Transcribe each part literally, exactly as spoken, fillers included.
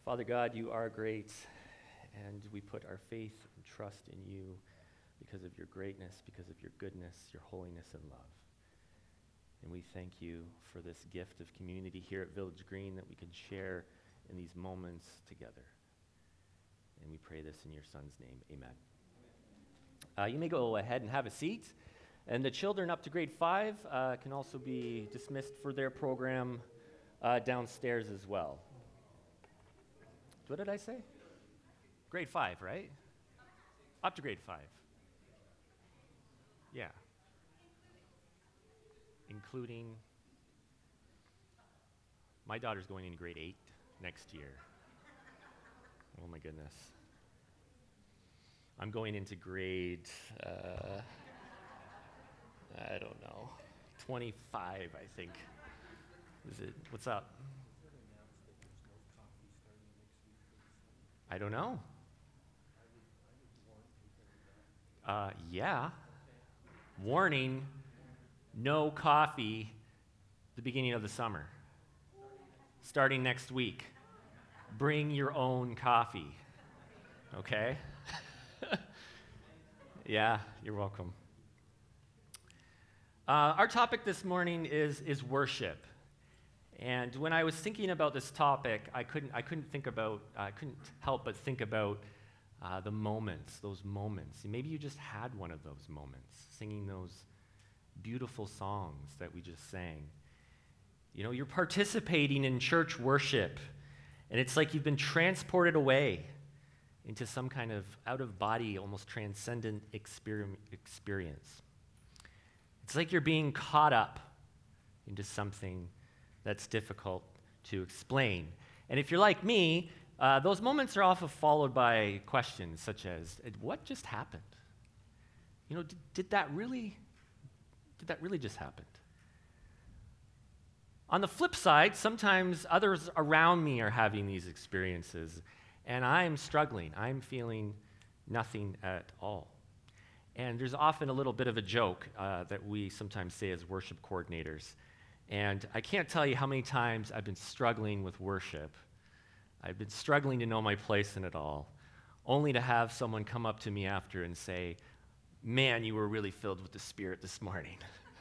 Father God, you are great, and we put our faith and trust in you because of your greatness, because of your goodness, your holiness, and love. And we thank you for this gift of community here at Village Green that we can share in these moments together. And we pray this in your Son's name. Amen. Uh, you may go ahead and have a seat. And the children up to grade five uh, can also be dismissed for their program uh, downstairs as well. What did I say? Grade five, right? Up to grade five. Yeah. Including, my daughter's going into grade eight next year. Oh my goodness. I'm going into grade, uh, I don't know, twenty-five, I think. Is it, what's up? I don't know. Uh, yeah. Warning, no coffee the beginning of the summer. Starting next week. Bring your own coffee. Okay? Yeah, you're welcome. Uh, our topic this morning is, is worship. And when I was thinking about this topic, I couldn't, I couldn't think about, I couldn't help but think about uh, the moments, those moments. And maybe you just had one of those moments, singing those beautiful songs that we just sang. You know, you're participating in church worship, and it's like you've been transported away into some kind of out-of-body, almost transcendent exper- experience. It's like you're being caught up into something that's difficult to explain. And if you're like me, uh, those moments are often followed by questions such as, what just happened? You know, did, did that really, did that really just happen? On the flip side, sometimes others around me are having these experiences, and I'm struggling. I'm feeling nothing at all. And there's often a little bit of a joke uh, that we sometimes say as worship coordinators. And I can't tell you how many times I've been struggling with worship. I've been struggling to know my place in it all, only to have someone come up to me after and say, man, you were really filled with the Spirit this morning.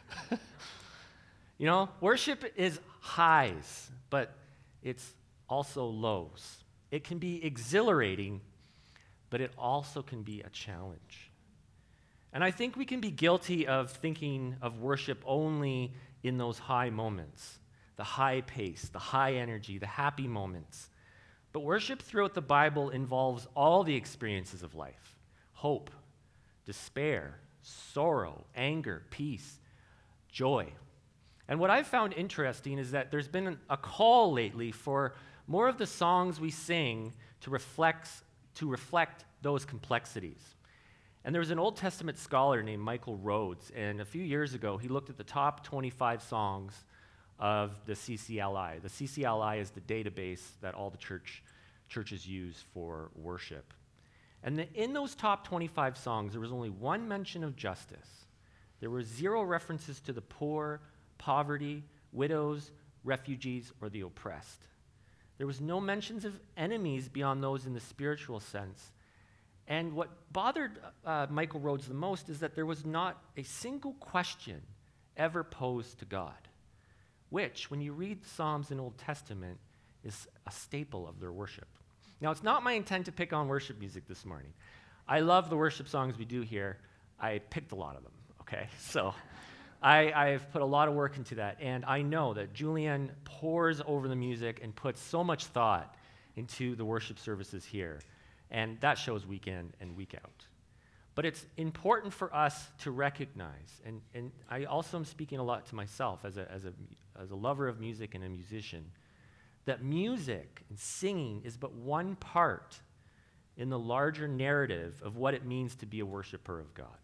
You know, worship is highs, but it's also lows. It can be exhilarating, but it also can be a challenge. And I think we can be guilty of thinking of worship only in those high moments, the high pace, the high energy, the happy moments. But worship throughout the Bible involves all the experiences of life: hope, despair, sorrow, anger, peace, joy. And what I've found interesting is that there's been a call lately for more of the songs we sing to reflect, to reflect those complexities. And there was an Old Testament scholar named Michael Rhodes, and a few years ago, he looked at the top twenty-five songs of the C C L I. The C C L I is the database that all the church churches use for worship. And the, in those top twenty-five songs, there was only one mention of justice. There were zero references to the poor, poverty, widows, refugees, or the oppressed. There was no mentions of enemies beyond those in the spiritual sense. And what bothered uh, Michael Rhodes the most is that there was not a single question ever posed to God, which, when you read Psalms in Old Testament, is a staple of their worship. Now, it's not my intent to pick on worship music this morning. I love the worship songs we do here. I picked a lot of them, okay? So I, I've put a lot of work into that, and I know that Julianne pours over the music and puts so much thought into the worship services here. And that shows week in and week out. But it's important for us to recognize, and, and I also am speaking a lot to myself as a, as, a, as a lover of music and a musician, that music and singing is but one part in the larger narrative of what it means to be a worshiper of God.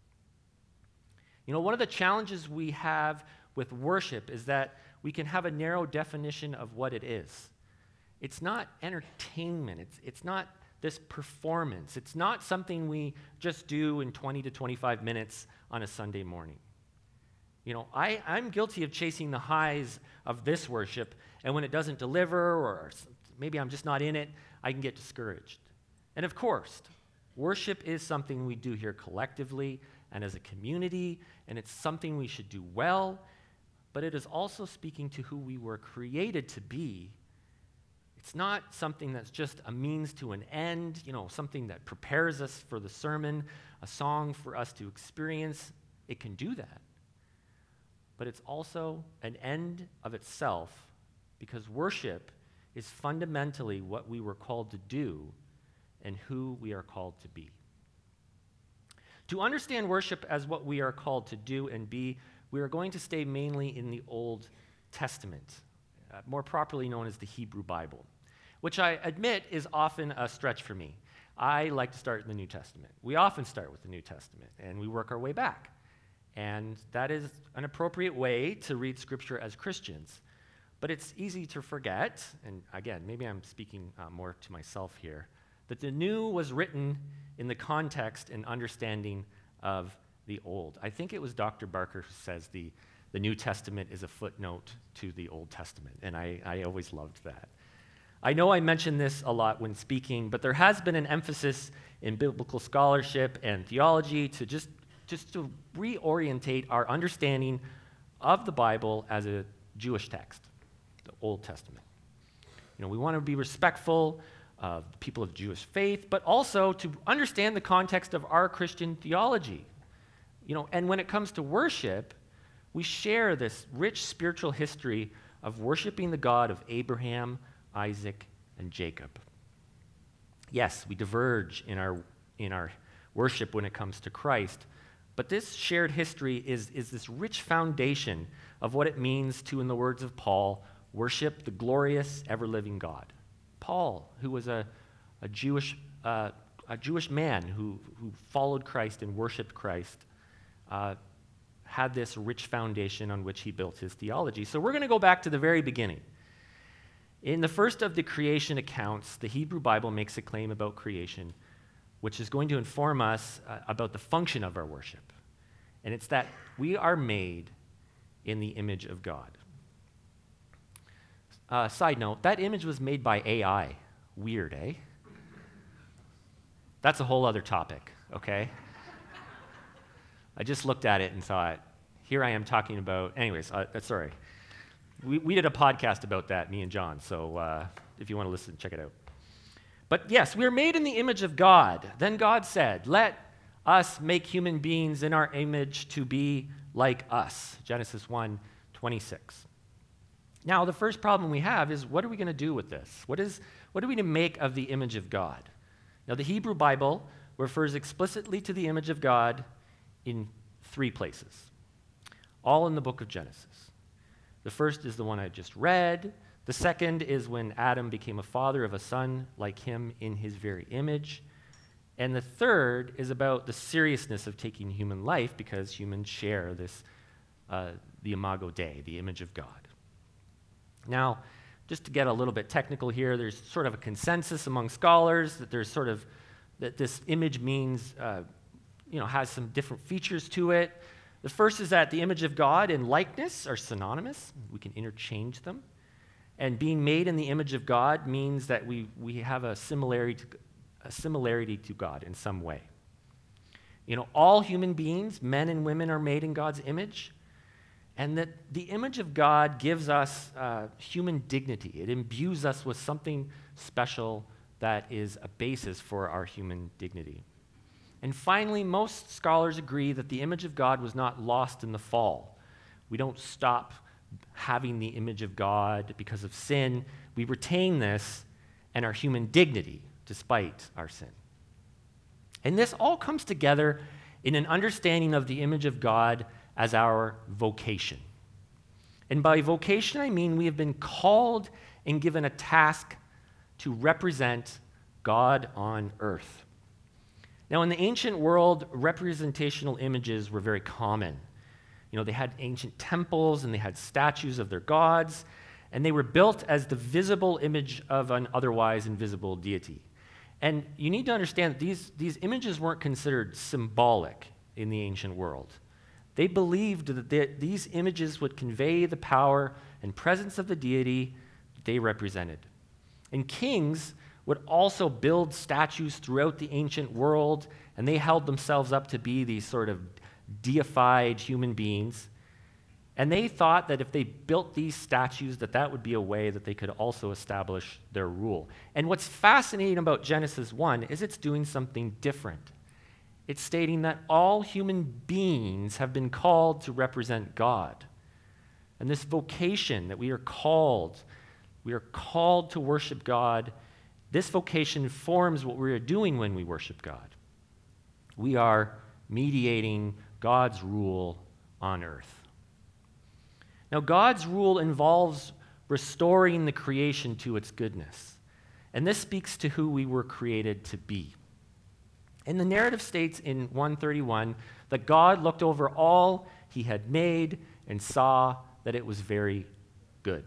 You know, one of the challenges we have with worship is that we can have a narrow definition of what it is. It's not entertainment. It's, it's not this performance. It's not something we just do in twenty to twenty-five minutes on a Sunday morning. You know, I, I'm guilty of chasing the highs of this worship And when it doesn't deliver, or maybe I'm just not in it, I can get discouraged. And of course, worship is something we do here collectively and as a community, and it's something we should do well, but it is also speaking to who we were created to be. It's not something that's just a means to an end, you know, something that prepares us for the sermon, a song for us to experience. It can do that. But it's also an end of itself, because worship is fundamentally what we were called to do and who we are called to be. To understand worship as what we are called to do and be, we are going to stay mainly in the Old Testament, uh, more properly known as the Hebrew Bible, which I admit is often a stretch for me. I like to start in the New Testament. We often start with the New Testament, and we work our way back. And that is an appropriate way to read Scripture as Christians. But it's easy to forget, and again, maybe I'm speaking uh, more to myself here, that the New was written in the context and understanding of the Old. I think it was Doctor Barker who says the, the New Testament is a footnote to the Old Testament, and I, I always loved that. I know I mention this a lot when speaking, but there has been an emphasis in biblical scholarship and theology to just, just to reorientate our understanding of the Bible as a Jewish text, the Old Testament. You know, we want to be respectful of the people of Jewish faith, but also to understand the context of our Christian theology. You know, and when it comes to worship, we share this rich spiritual history of worshiping the God of Abraham, Isaac, and Jacob. Yes, we diverge in our in our worship when it comes to Christ, but this shared history is, is this rich foundation of what it means to, in the words of Paul, worship the glorious, ever-living God. Paul, who was a, a Jewish uh, a Jewish man who, who followed Christ and worshiped Christ, uh, had this rich foundation on which he built his theology. So we're going to go back to the very beginning. In the first of the creation accounts, the Hebrew Bible makes a claim about creation, which is going to inform us uh, about the function of our worship. And it's that we are made in the image of God. Uh, side note, that image was made by A I. Weird, eh? That's a whole other topic, okay? I just looked at it and thought, here I am talking about, anyways, uh, sorry. We, we did a podcast about that, me and John, so uh, if you want to listen, check it out. But yes, we are made in the image of God. Then God said, let us make human beings in our image to be like us. Genesis one twenty-six. Now, the first problem we have is, what are we going to do with this? What is, what are we to make of the image of God? Now, the Hebrew Bible refers explicitly to the image of God in three places, all in the book of Genesis. The first is the one I just read. The second is when Adam became a father of a son like him in his very image. And the third is about the seriousness of taking human life, because humans share this, uh, the imago Dei, the image of God. Now, just to get a little bit technical here, there's sort of a consensus among scholars that there's sort of, that this image means, uh, you know, has some different features to it. The first is that the image of God and likeness are synonymous. We can interchange them. And being made in the image of God means that we, we have a similarity to, a similarity to God in some way. You know, all human beings, men and women, are made in God's image. And that the image of God gives us uh, human dignity. It imbues us with something special that is a basis for our human dignity. And finally, most scholars agree that the image of God was not lost in the fall. We don't stop having the image of God because of sin. We retain this and our human dignity despite our sin. And this all comes together in an understanding of the image of God as our vocation. And by vocation, I mean we have been called and given a task to represent God on earth. Now, in the ancient world, representational images were very common. You know, they had ancient temples and they had statues of their gods, and they were built as the visible image of an otherwise invisible deity. And you need to understand that these, these images weren't considered symbolic in the ancient world. They believed that they, these images would convey the power and presence of the deity they represented. And kings would also build statues throughout the ancient world, and they held themselves up to be these sort of deified human beings. And they thought that if they built these statues, that that would be a way that they could also establish their rule. And what's fascinating about Genesis one is it's doing something different. It's stating that all human beings have been called to represent God. And this vocation that we are called, we are called to worship God, this vocation forms what we are doing when we worship God. We are mediating God's rule on earth. Now, God's rule involves restoring the creation to its goodness. And this speaks to who we were created to be. And the narrative states in one thirty-one that God looked over all he had made and saw that it was very good.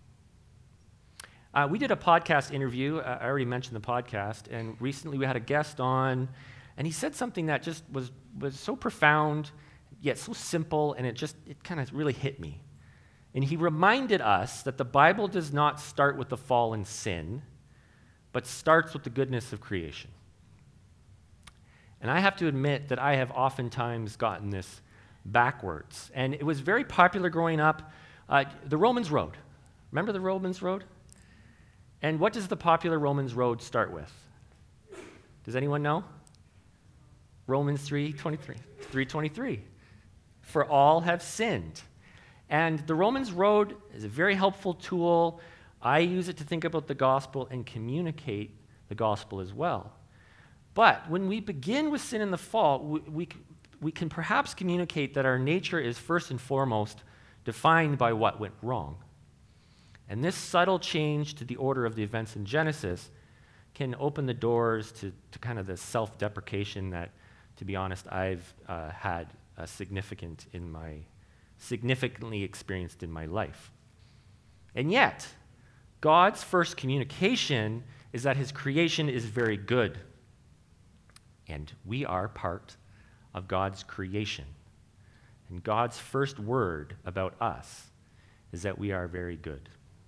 Uh, we did a podcast interview. Uh, I already mentioned the podcast. And recently we had a guest on, and he said something that just was, was so profound, yet so simple, and it just, it kind of really hit me. And he reminded us that the Bible does not start with the fall and sin, but starts with the goodness of creation. And I have to admit that I have oftentimes gotten this backwards. And it was very popular growing up. Uh, the Romans Road. Remember the Romans Road? And what does the popular Romans Road start with? Does anyone know? Romans three twenty-three. three twenty-three. For all have sinned. And the Romans Road is a very helpful tool. I use it to think about the gospel and communicate the gospel as well. But when we begin with sin and the fall, we, we, we can perhaps communicate that our nature is first and foremost defined by what went wrong. And this subtle change to the order of the events in Genesis can open the doors to, to kind of the self-deprecation that, to be honest, I've uh, had uh, significant in my significantly experienced in my life. And yet, God's first communication is that his creation is very good. And we are part of God's creation. And God's first word about us is that we are very good.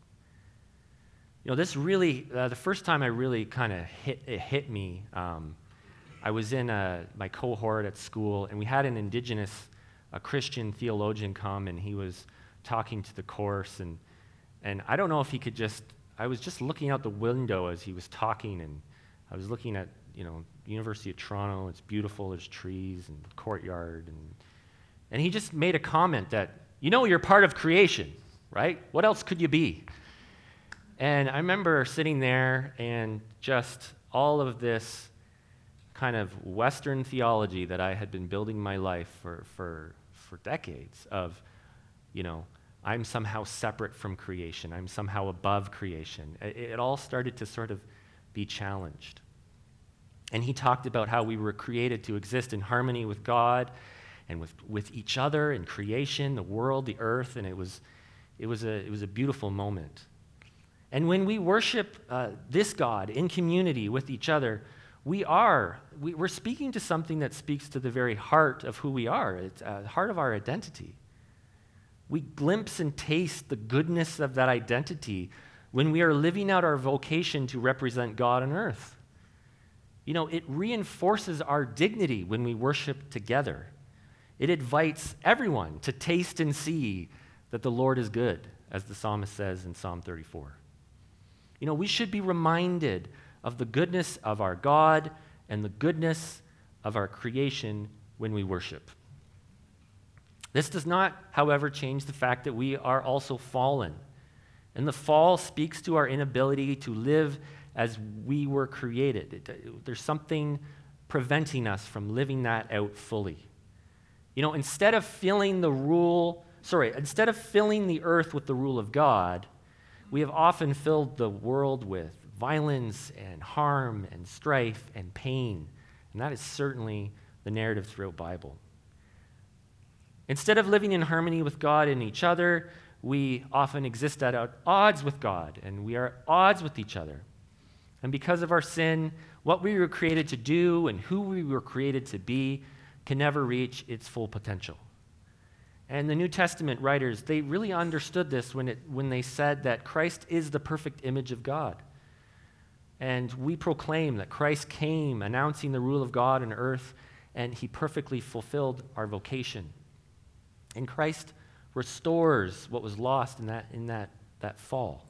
You know, this really, uh, the first time I really kind of hit, it hit me, um, I was in a, my cohort at school, and we had an indigenous a Christian theologian come, and he was talking to the course, and and I don't know if he could just, I was just looking out the window as he was talking, and I was looking at, you know, University of Toronto, it's beautiful, there's trees and courtyard, and and he just made a comment that, you know, you're part of creation, right? What else could you be? And I remember sitting there and just all of this kind of Western theology that I had been building my life for for for decades of, you know, I'm somehow separate from creation. I'm somehow above creation. It, it all started to sort of be challenged. And he talked about how we were created to exist in harmony with God and with, with each other and creation, the world, the earth, and it was, it was, a, it was a beautiful moment. And when we worship uh, this God in community with each other, We are, we, we're speaking to something that speaks to the very heart of who we are. It's uh, the heart of our identity. We glimpse and taste the goodness of that identity when we are living out our vocation to represent God on earth. You know, it reinforces our dignity when we worship together. It invites everyone to taste and see that the Lord is good, as the psalmist says in Psalm thirty-four. You know, we should be reminded of the goodness of our God and the goodness of our creation when we worship. This does not, however, change the fact that we are also fallen. And the fall speaks to our inability to live as we were created. It, there's something preventing us from living that out fully. You know, instead of filling the rule, sorry, instead of filling the earth with the rule of God, we have often filled the world with violence and harm and strife and pain. And that is certainly the narrative throughout the Bible. Instead of living in harmony with God and each other, we often exist at odds with God, and we are at odds with each other. And because of our sin, what we were created to do and who we were created to be can never reach its full potential. And the New Testament writers, they really understood this when, it, when they said that Christ is the perfect image of God. And we proclaim that Christ came announcing the rule of God on earth, and he perfectly fulfilled our vocation. And Christ restores what was lost in that, in that, that fall.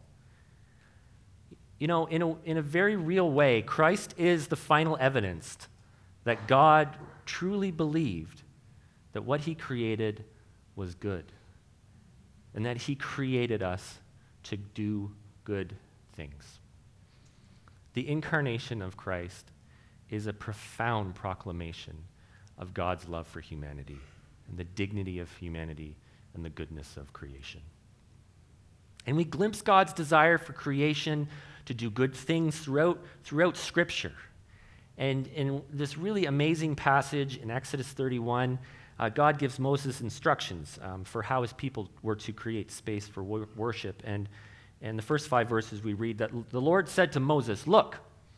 You know, in a, in a very real way, Christ is the final evidence that God truly believed that what he created was good, and that he created us to do good things. The incarnation of Christ is a profound proclamation of God's love for humanity and the dignity of humanity and the goodness of creation. And we glimpse God's desire for creation to do good things throughout, throughout Scripture. And in this really amazing passage in Exodus thirty-one, uh, God gives Moses instructions um, for how his people were to create space for wor- worship. And in the first five verses we read that the Lord said to Moses, "Look,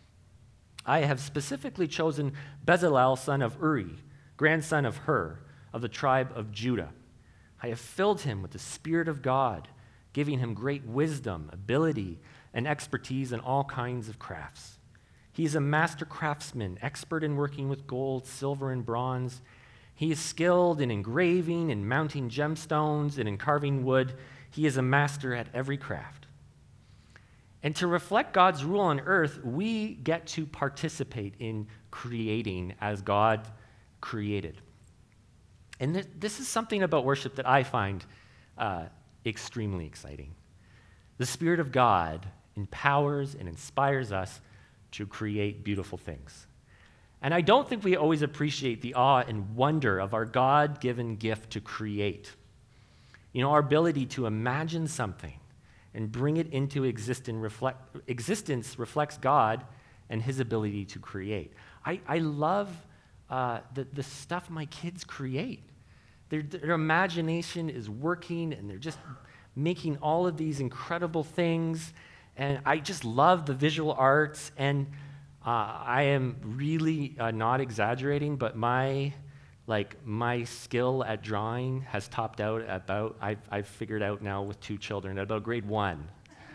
I have specifically chosen Bezalel, son of Uri, grandson of Hur, of the tribe of Judah. I have filled him with the Spirit of God, giving him great wisdom, ability, and expertise in all kinds of crafts. He is a master craftsman, expert in working with gold, silver, and bronze. He is skilled in engraving and mounting gemstones and in carving wood. He is a master at every craft." And to reflect God's rule on earth, we get to participate in creating as God created. And th- this is something about worship that I find uh, extremely exciting. The Spirit of God empowers and inspires us to create beautiful things. And I don't think we always appreciate the awe and wonder of our God-given gift to create. You know, our ability to imagine something and bring it into existence, reflect, existence reflects God and his ability to create. I, I love uh, the, the stuff my kids create. Their, their imagination is working, and they're just making all of these incredible things. And I just love the visual arts. And uh, I am really uh, not exaggerating, but my like my skill at drawing has topped out at about, I've, I've figured out now with two children, at about grade one.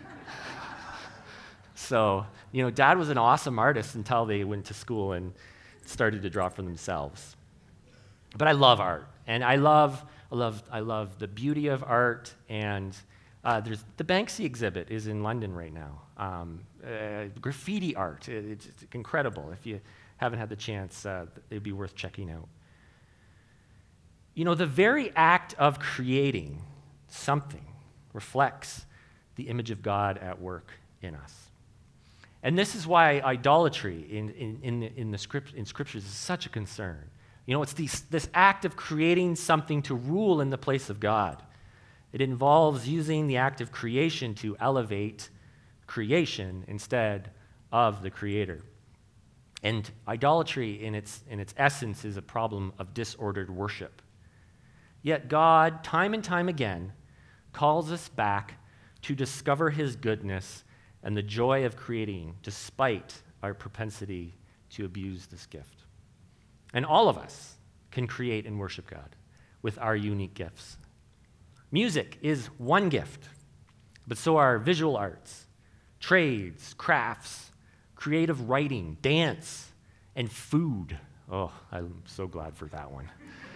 So, you know, Dad was an awesome artist until they went to school and started to draw for themselves. But I love art, and I love, I love, I love the beauty of art. And uh, there's the Banksy exhibit is in London right now. Um, uh, graffiti art, it, it's, it's incredible. If you haven't had the chance, uh, it'd be worth checking out. You know, the very act of creating something reflects the image of God at work in us. And this is why idolatry in, in, in, the, in, the script, in scriptures is such a concern. You know, it's these, this act of creating something to rule in the place of God. It involves using the act of creation to elevate creation instead of the Creator. And idolatry in its, in its essence is a problem of disordered worship. Yet God, time and time again, calls us back to discover his goodness and the joy of creating despite our propensity to abuse this gift. And all of us can create and worship God with our unique gifts. Music is one gift, but so are visual arts, trades, crafts, creative writing, dance, and food. Oh, I'm so glad for that one.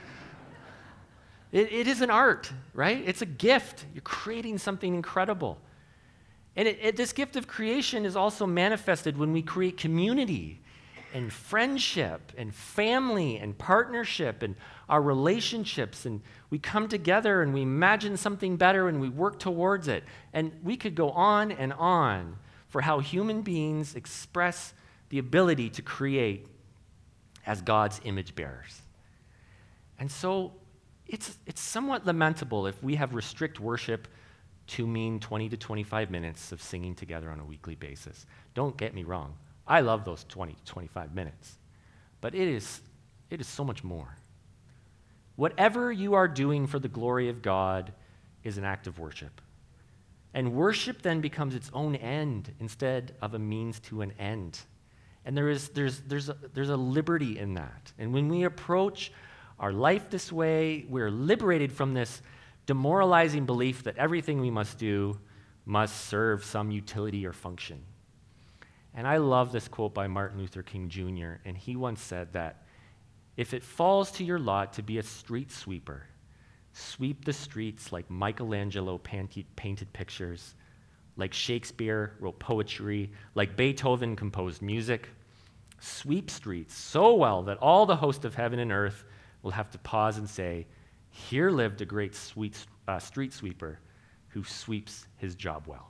It, it is an art, right? It's a gift. You're creating something incredible. And it, it, this gift of creation is also manifested when we create community and friendship and family and partnership and our relationships. And we come together and we imagine something better and we work towards it. And we could go on and on for how human beings express the ability to create as God's image bearers. And so it's, it's somewhat lamentable if we have restrict worship to mean twenty to twenty-five minutes of singing together on a weekly basis. Don't get me wrong. I love those twenty to twenty-five minutes. But it is, it is so much more. Whatever you are doing for the glory of God is an act of worship. And worship then becomes its own end instead of a means to an end. And there is, there's, there's, a, there's a liberty in that. And when we approach our life this way. We're liberated from this demoralizing belief that everything we must do must serve some utility or function. And I love this quote by Martin Luther King Junior, and he once said that, "If it falls to your lot to be a street sweeper, sweep the streets like Michelangelo painted pictures, like Shakespeare wrote poetry, like Beethoven composed music. Sweep streets so well that all the host of heaven and earth will have to pause and say, 'Here lived a great sweet, uh, street sweeper who sweeps his job well.'"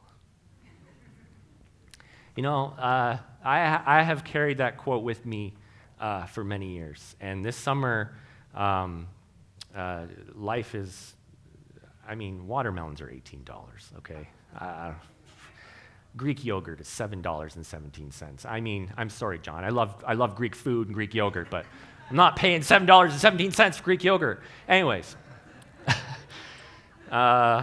You know, uh, I, I have carried that quote with me uh, for many years. And this summer, um, uh, life is, I mean, watermelons are eighteen dollars, okay? Uh, Greek yogurt is seven dollars and seventeen cents. I mean, I'm sorry, John. I love, I love Greek food and Greek yogurt, but I'm not paying seven dollars and seventeen cents for Greek yogurt. Anyways. uh,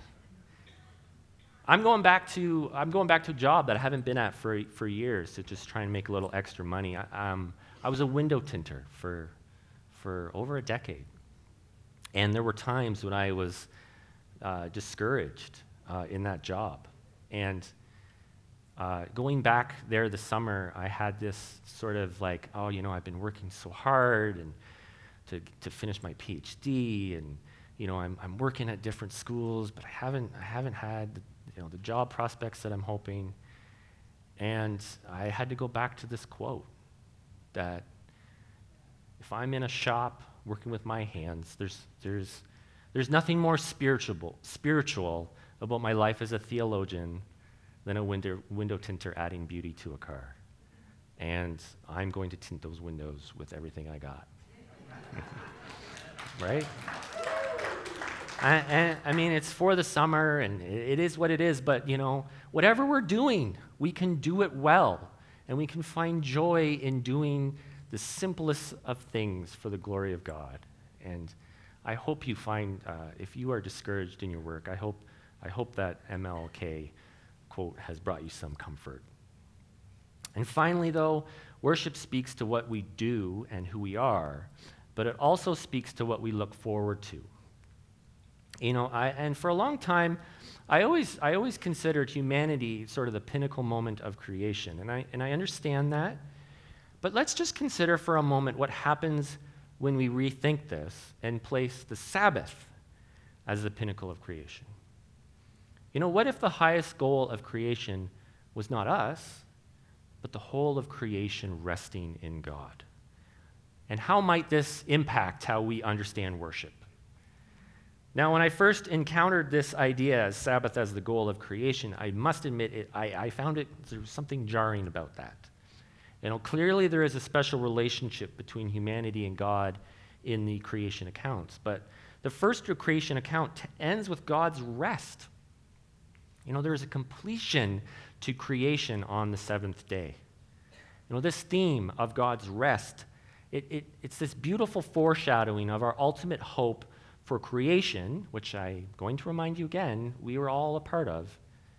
I'm going back to I'm going back to a job that I haven't been at for for years to just try and make a little extra money. I, um, I was a window tinter for for over a decade, and there were times when I was uh, discouraged uh, in that job. And uh, going back there this summer, I had this sort of like, oh, you know, I've been working so hard and to to finish my PhD, and you know, I'm I'm working at different schools, but I haven't I haven't had the, you know, the job prospects that I'm hoping. And I had to go back to this quote that if I'm in a shop working with my hands, there's there's there's nothing more spiritual spiritual about my life as a theologian than a window window tinter adding beauty to a car. And I'm going to tint those windows with everything I got. Right? I, and, I mean, it's for the summer, and it, it is what it is, but, you know, whatever we're doing, we can do it well, and we can find joy in doing the simplest of things for the glory of God. And I hope you find, uh, if you are discouraged in your work, I hope, I hope that M L K quote has brought you some comfort. And finally, though, worship speaks to what we do and who we are, but it also speaks to what we look forward to. You know, I, and for a long time, I always, I always considered humanity sort of the pinnacle moment of creation, and I, and I understand that. But let's just consider for a moment what happens when we rethink this and place the Sabbath as the pinnacle of creation. You know, what if the highest goal of creation was not us, but the whole of creation resting in God? And how might this impact how we understand worship? Now, when I first encountered this idea as Sabbath as the goal of creation, I must admit it, I, I found it, there was something jarring about that. You know, clearly there is a special relationship between humanity and God in the creation accounts, but the first creation account t- ends with God's rest. You know, there is a completion to creation on the seventh day. You know, this theme of God's rest, it, it, it's this beautiful foreshadowing of our ultimate hope for creation, which I'm going to remind you again, we were all a part of,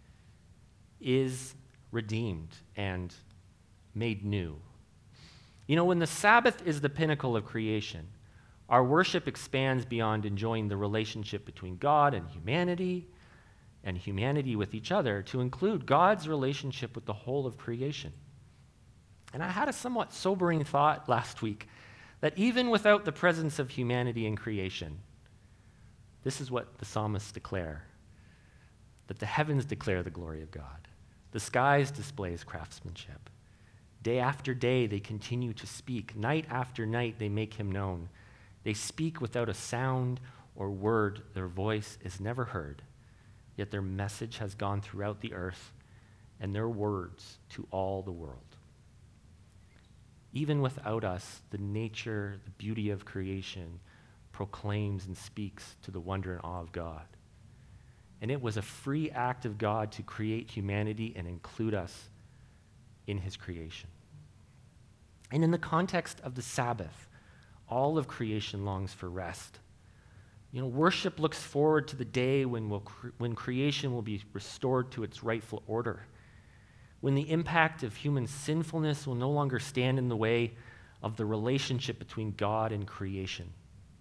is redeemed and made new. You know, when the Sabbath is the pinnacle of creation, our worship expands beyond enjoying the relationship between God and humanity, and humanity with each other, to include God's relationship with the whole of creation. And I had a somewhat sobering thought last week that even without the presence of humanity in creation, this is what the psalmists declare, that the heavens declare the glory of God. The skies display his craftsmanship. Day after day they continue to speak. Night after night they make him known. They speak without a sound or word. Their voice is never heard. Yet their message has gone throughout the earth, and their words to all the world. Even without us, the nature, the beauty of creation proclaims and speaks to the wonder and awe of God. And it was a free act of God to create humanity and include us in his creation. And in the context of the Sabbath, all of creation longs for rest. You know, worship looks forward to the day when, we'll cre- when creation will be restored to its rightful order, when the impact of human sinfulness will no longer stand in the way of the relationship between God and creation.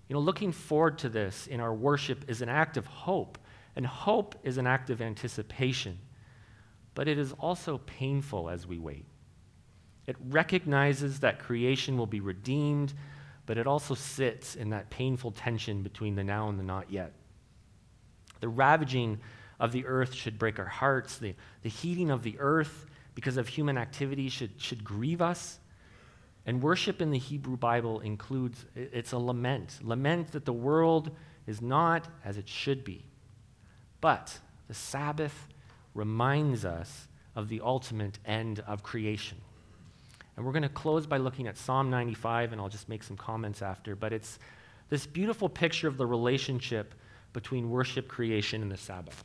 You know, looking forward to this in our worship is an act of hope, and hope is an act of anticipation. But it is also painful as we wait. It recognizes that creation will be redeemed, but it also sits in that painful tension between the now and the not yet. The ravaging of the earth should break our hearts. The, the heating of the earth because of human activity should, should grieve us. And worship in the Hebrew Bible includes, it's a lament. Lament that the world is not as it should be. But the Sabbath reminds us of the ultimate end of creation. And we're going to close by looking at Psalm ninety-five, and I'll just make some comments after. But it's this beautiful picture of the relationship between worship, creation, and the Sabbath.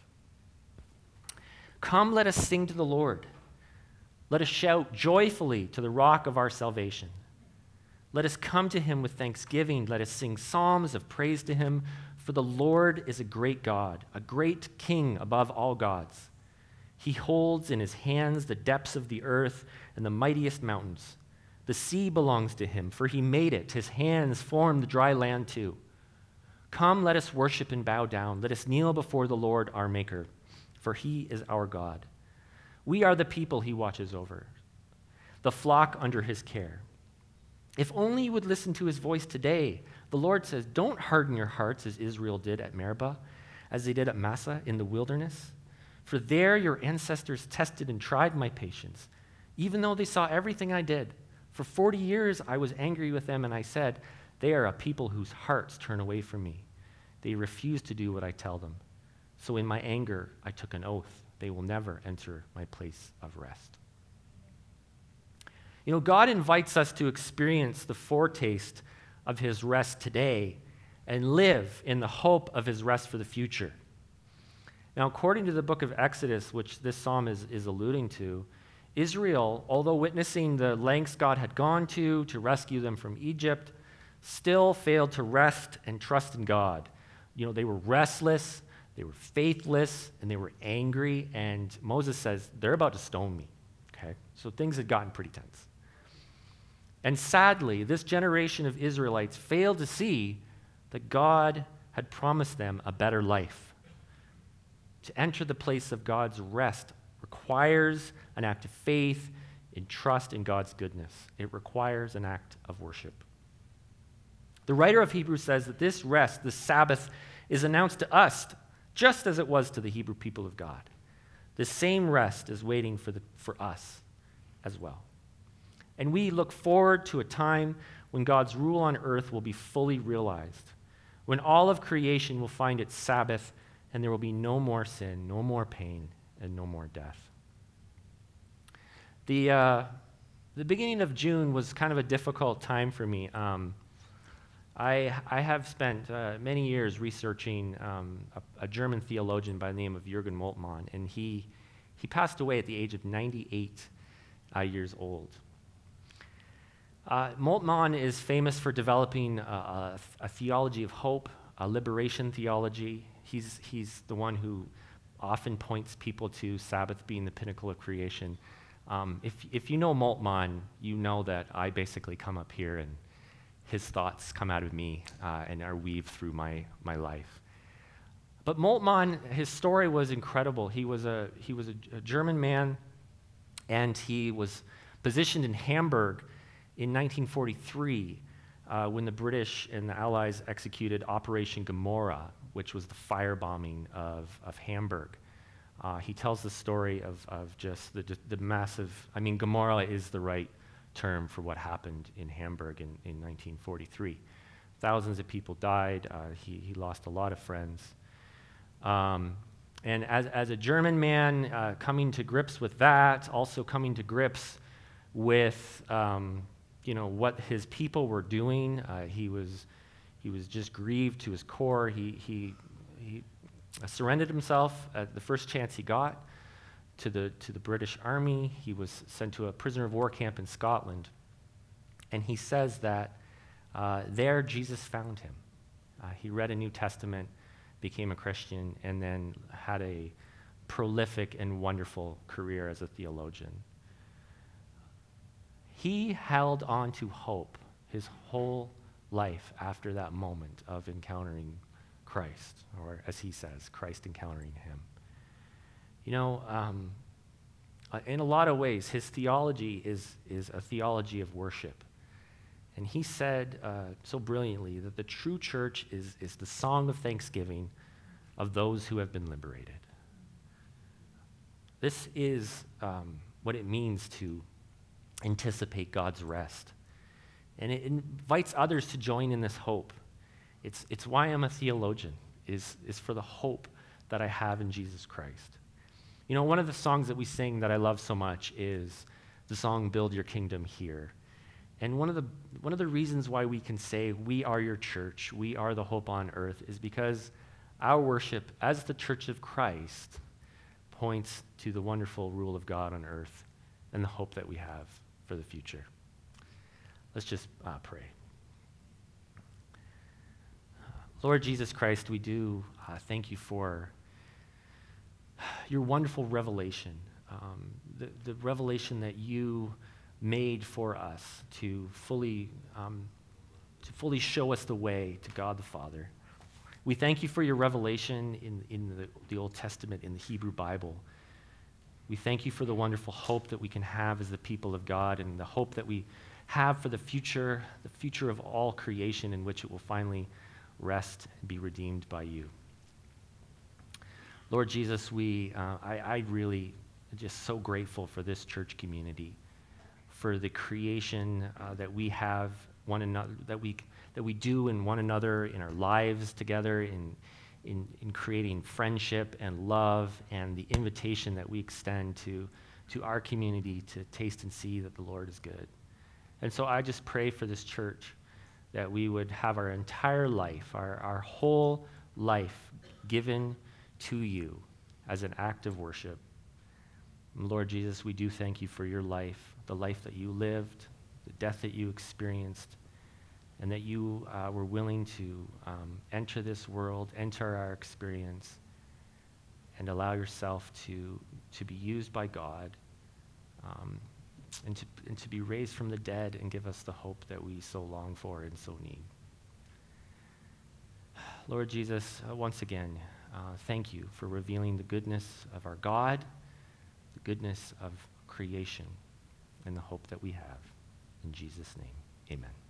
Come, let us sing to the Lord. Let us shout joyfully to the rock of our salvation. Let us come to him with thanksgiving. Let us sing psalms of praise to him. For the Lord is a great God, a great King above all gods. He holds in his hands the depths of the earth and the mightiest mountains. The sea belongs to him, for he made it. His hands formed the dry land too. Come, let us worship and bow down. Let us kneel before the Lord our Maker, for he is our God. We are the people he watches over, the flock under his care. If only you would listen to his voice today. The Lord says, don't harden your hearts as Israel did at Meribah, as they did at Massah in the wilderness. For there your ancestors tested and tried my patience, even though they saw everything I did. For forty years I was angry with them, and I said, they are a people whose hearts turn away from me. They refuse to do what I tell them. So in my anger I took an oath. They will never enter my place of rest. You know, God invites us to experience the foretaste of his rest today and live in the hope of his rest for the future. Now, according to the book of Exodus, which this psalm is, is alluding to, Israel, although witnessing the lengths God had gone to to rescue them from Egypt, still failed to rest and trust in God. You know, they were restless, they were faithless, and they were angry, and Moses says, they're about to stone me, okay? So things had gotten pretty tense. And sadly, this generation of Israelites failed to see that God had promised them a better life. To enter the place of God's rest requires an act of faith and trust in God's goodness. It requires an act of worship. The writer of Hebrews says that this rest, this Sabbath, is announced to us just as it was to the Hebrew people of God. The same rest is waiting for, the, for us as well. And we look forward to a time when God's rule on earth will be fully realized, when all of creation will find its Sabbath, and there will be no more sin, no more pain, and no more death. The, uh, the beginning of June was kind of a difficult time for me. Um, I, I have spent uh, many years researching um, a, a German theologian by the name of Jürgen Moltmann, and he, he passed away at the age of ninety-eight uh, years old. Uh, Moltmann is famous for developing a, a, a theology of hope, a liberation theology. He's, he's the one who often points people to Sabbath being the pinnacle of creation. Um, if, if you know Moltmann, you know that I basically come up here and his thoughts come out of me uh, and are weaved through my, my life. But Moltmann, his story was incredible. He was a, he was a, a German man, and he was positioned in Hamburg in nineteen forty-three uh, when the British and the Allies executed Operation Gomorrah, which was the firebombing of, of Hamburg. Uh, he tells the story of, of just the, the massive, I mean, Gomorrah is the right term for what happened in Hamburg in, in nineteen forty-three. Thousands of people died. Uh, he, he lost a lot of friends. Um, and as, as a German man, uh, coming to grips with that, also coming to grips with um, you know, what his people were doing, uh, he was he was just grieved to his core. He, he, he surrendered himself at the first chance he got to the, to the British Army. He was sent to a prisoner of war camp in Scotland. And he says that uh, there Jesus found him. Uh, he read a New Testament, became a Christian, and then had a prolific and wonderful career as a theologian. He held on to hope his whole life after that moment of encountering Christ, or as he says, Christ encountering him. You know, um, uh, in a lot of ways, his theology is, is a theology of worship. And he said uh, so brilliantly that the true church is, is the song of thanksgiving of those who have been liberated. This is um, what it means to anticipate God's rest. And it invites others to join in this hope. It's, it's why I'm a theologian, is, is for the hope that I have in Jesus Christ. You know, one of the songs that we sing that I love so much is the song, Build Your Kingdom Here. And one of the one of the reasons why we can say we are your church, we are the hope on earth, is because our worship as the church of Christ points to the wonderful rule of God on earth and the hope that we have for the future. Let's just uh, pray. Lord Jesus Christ, we do uh, thank you for your wonderful revelation, um, the, the revelation that you made for us to fully, um, to fully show us the way to God the Father. We thank you for your revelation in, in the, the Old Testament, in the Hebrew Bible. We thank you for the wonderful hope that we can have as the people of God, and the hope that we have for the future, the future of all creation, in which it will finally rest and be redeemed by you. Lord Jesus, we, uh, I, I really am just so grateful for this church community, for the creation uh, that we have one another, that we that we do in one another, in our lives together, in, in in creating friendship and love, and the invitation that we extend to to our community to taste and see that the Lord is good. And so I just pray for this church that we would have our entire life, our, our whole life given to you as an act of worship. And Lord Jesus, we do thank you for your life, the life that you lived, the death that you experienced, and that you uh, were willing to um, enter this world, enter our experience, and allow yourself to, to be used by God, um, and, to, and to be raised from the dead and give us the hope that we so long for and so need. Lord Jesus, uh, once again, uh, thank you for revealing the goodness of our God, the goodness of creation, and the hope that we have. In Jesus' name, amen.